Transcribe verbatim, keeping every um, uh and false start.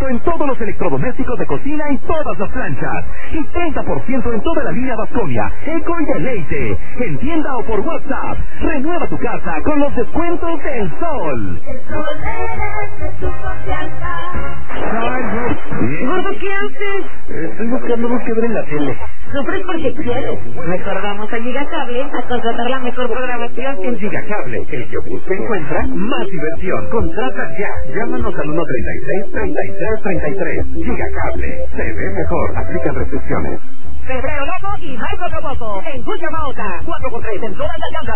ciento en todos los electrodomésticos de cocina y todas las planchas. Y treinta por ciento en toda la línea Vasconia, Eco y Deleite. En tienda o por WhatsApp. Renueva tu casa con los descuentos del Sol. El Sol merece tu confianza. Ay, no. Gordo, ¿qué haces? Estoy buscando algo que ver en la tele. Sufres porque quieres. Mejor vamos a Gigacable a contratar la mejor programación. En Gigacable, el que busca encuentra más diversión. Contrata ya. Llámanos al uno treinta y seis, treinta y tres treinta y tres. Gigacable. Se ve mejor. Aplican restricciones. Febrero loco y Jaime Roboco. En Cuyahoga. cuatro por tres en todas las